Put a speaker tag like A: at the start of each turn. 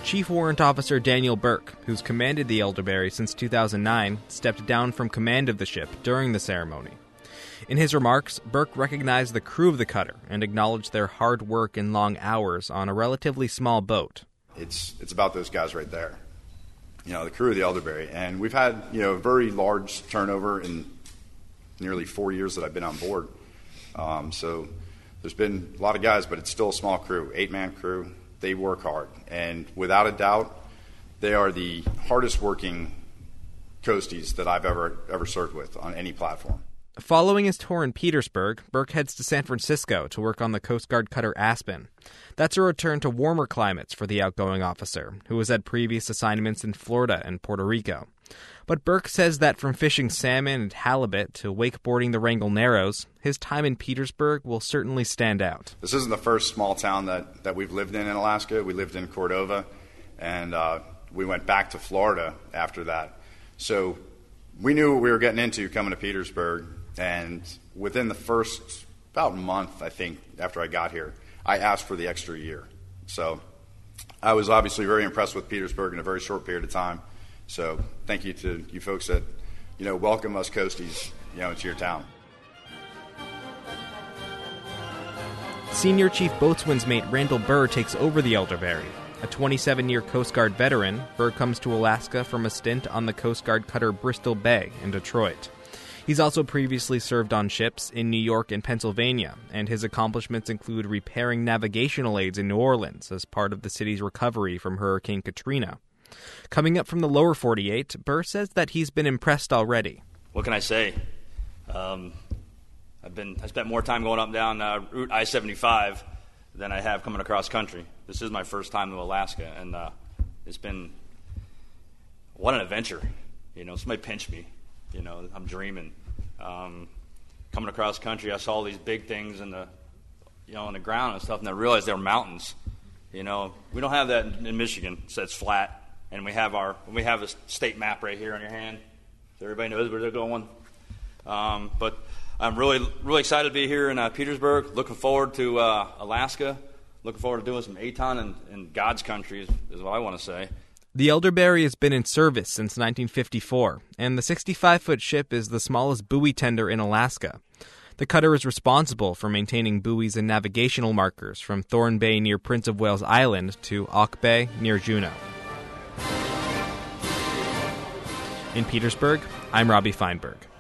A: Chief Warrant Officer Daniel Burke, who's commanded the Elderberry since 2009, stepped down from command of the ship during the ceremony. In his remarks, Burke recognized the crew of the cutter and acknowledged their hard work and long hours on a relatively small boat.
B: It's about those guys right there, the crew of the Elderberry. And we've had, a very large turnover in nearly 4 years that I've been on board. So there's been a lot of guys, but it's still a small crew, 8-man crew. They work hard. And without a doubt, they are the hardest working coasties that I've ever served with on any platform.
A: Following his tour in Petersburg, Burke heads to San Francisco to work on the Coast Guard cutter Aspen. That's a return to warmer climates for the outgoing officer, who has had previous assignments in Florida and Puerto Rico. But Burke says that from fishing salmon and halibut to wakeboarding the Wrangell Narrows, his time in Petersburg will certainly stand out.
B: This isn't the first small town that we've lived in Alaska. We lived in Cordova, and we went back to Florida after that. So we knew what we were getting into coming to Petersburg. And within the first about month, I think, after I got here, I asked for the extra year. So I was obviously very impressed with Petersburg in a very short period of time. So thank you to you folks that, welcome us coasties, into your town.
A: Senior Chief Boatswain's Mate Randall Burr takes over the Elderberry. A 27-year Coast Guard veteran, Burr comes to Alaska from a stint on the Coast Guard cutter Bristol Bay in Detroit. He's also previously served on ships in New York and Pennsylvania, and his accomplishments include repairing navigational aids in New Orleans as part of the city's recovery from Hurricane Katrina. Coming up from the lower 48, Burr says that he's been impressed already.
C: What can I say? I spent more time going up and down Route I-75 than I have coming across country. This is my first time to Alaska, and it's been what an adventure. Somebody pinched me. I'm dreaming. Coming across country, I saw all these big things in the ground and stuff, and I realized they were mountains. We don't have that in Michigan, so it's flat. And we have a state map right here on your hand, so everybody knows where they're going. But I'm really, really excited to be here in Petersburg. Looking forward to Alaska. Looking forward to doing some ATON in God's country is what I want to say.
A: The Elderberry has been in service since 1954, and the 65-foot ship is the smallest buoy tender in Alaska. The cutter is responsible for maintaining buoys and navigational markers from Thorn Bay near Prince of Wales Island to Auk Bay near Juneau. In Petersburg, I'm Robbie Feinberg.